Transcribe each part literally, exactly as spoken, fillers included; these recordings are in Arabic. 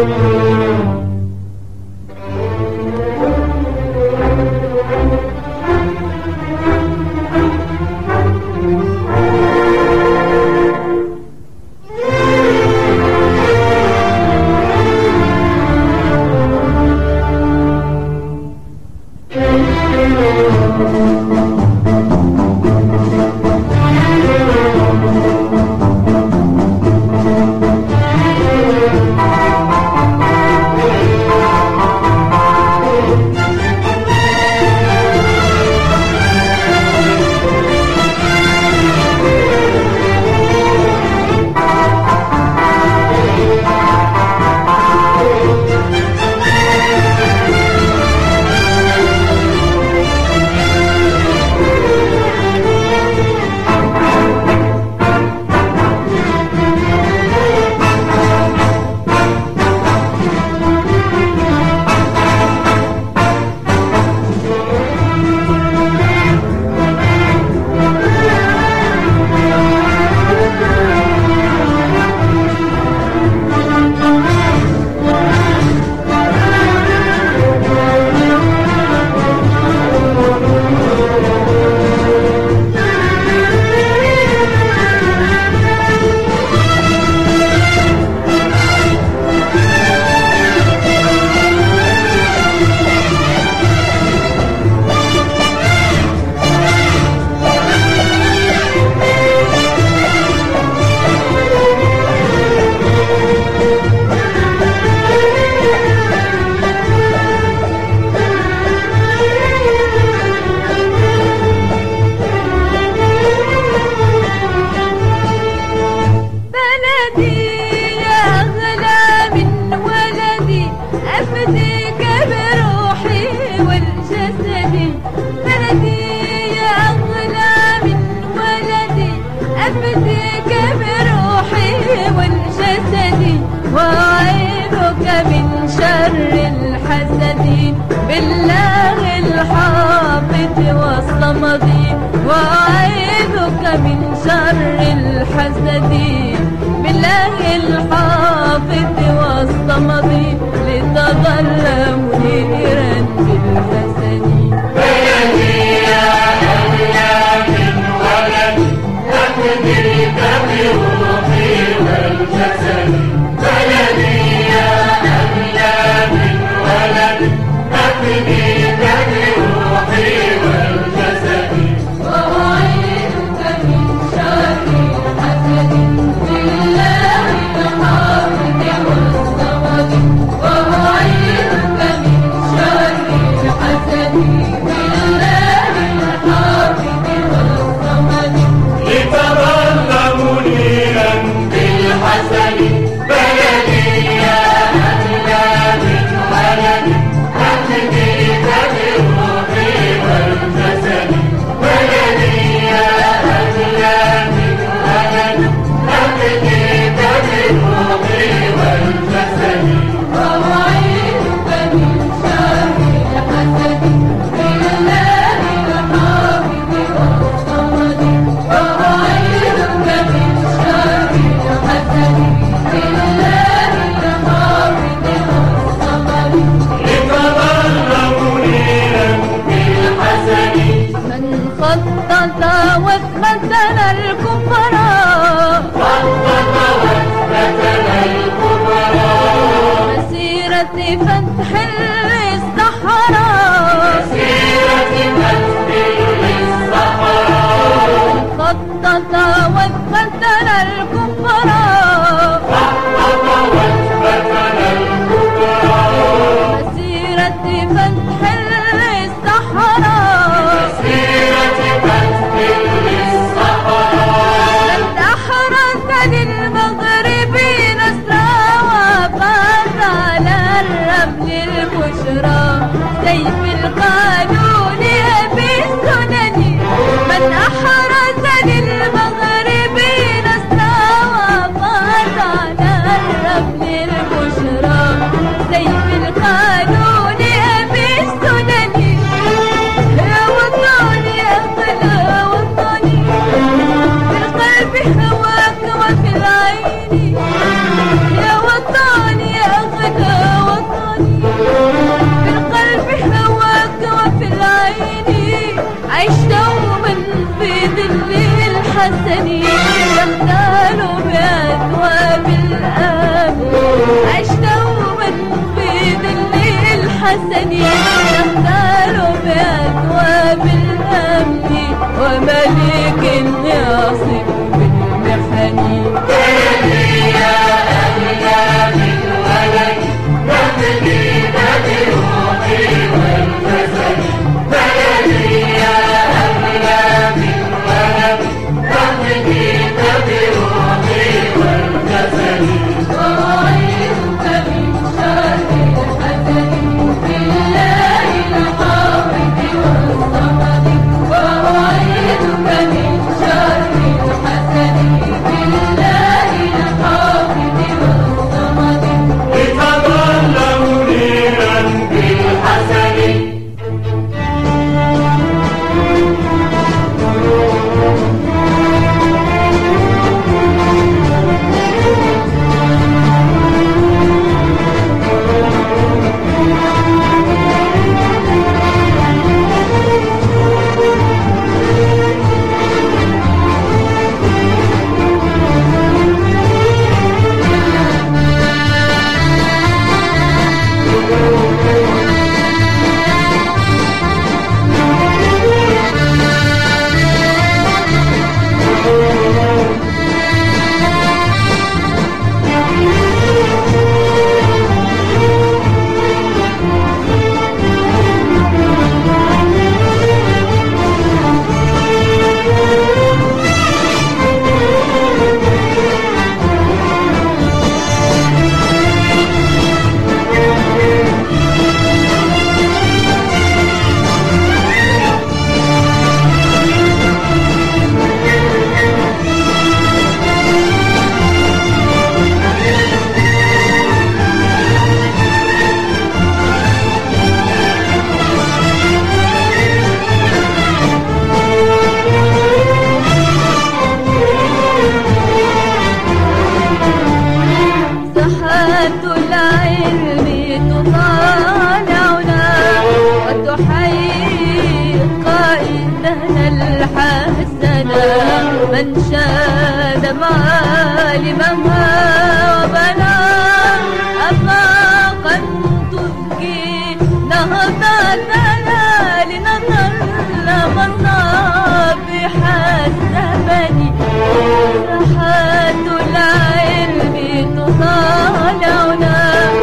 بالله الحافظ والصمد وأعيذك من شر الحسد بالله الحافظ والصمد لتظل منيرا بالحسد بلدي يا أغلى من ولد أفديك بروحي والجسد بلدي يا أغلى من ولد أفديك بروحي والجسد وأعيذك من شر الحسد بالله الحافظ والصمد وأعيذك من شر الحسد بالله الحافظ والصمد لتظل منيرا بالحسد بلدي يا أغلى من ولد أفديك بروحي والجسد بلدي يا أغلى من ولد أفديك بروحي والجسد وأعيذك من شر الحسد بالله الحافظ والصمد وأعيذك من شر الحسد بالله الحافظ والصمد لتظل منيرا بالحسد من خطط وثبتنا الكفراء خطط وثبتنا الكبرى مسيرة فتح للصحراء سيرة فتح للصحراء خطط وثبتنا الكفراء خطط وثبتنا الكبرى مسيرة فتح للصحراء سيرة فتح للصحراء قد أحرز للمغرب نصرا وفاز على الرمل المنير العلم تطالعنا وتحيي قائدنا الحسنا من شاد معالمها وبنى أفاقا تزكي نهضتنا لنظل مصابيح الزمن. ساحات العلم تطالعنا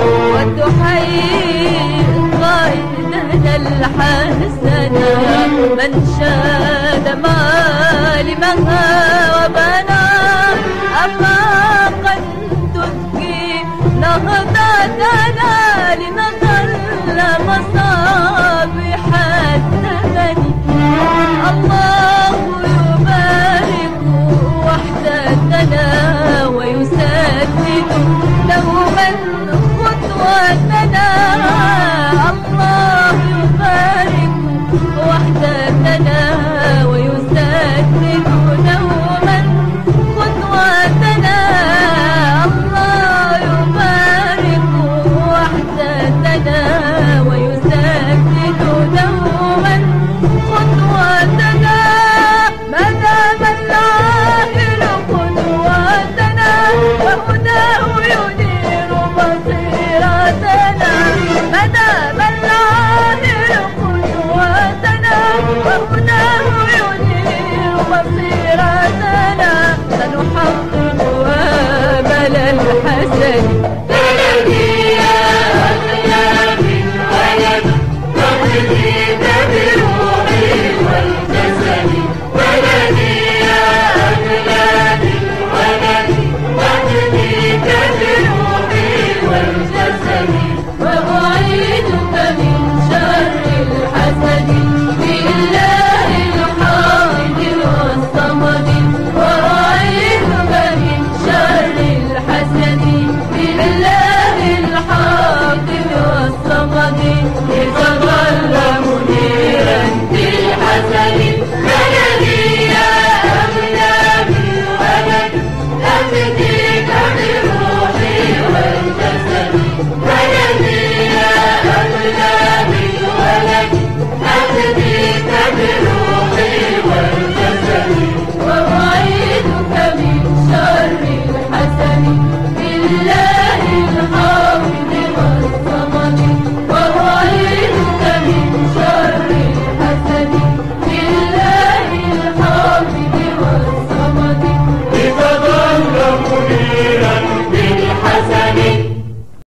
وتحيي قائدنا الحسنا من شاد معالمها وبنى أفاقا تزكي نهضتنا لنظل مصابيح الزمن. الله يبارك وحدتنا ويسدد دوما خطوة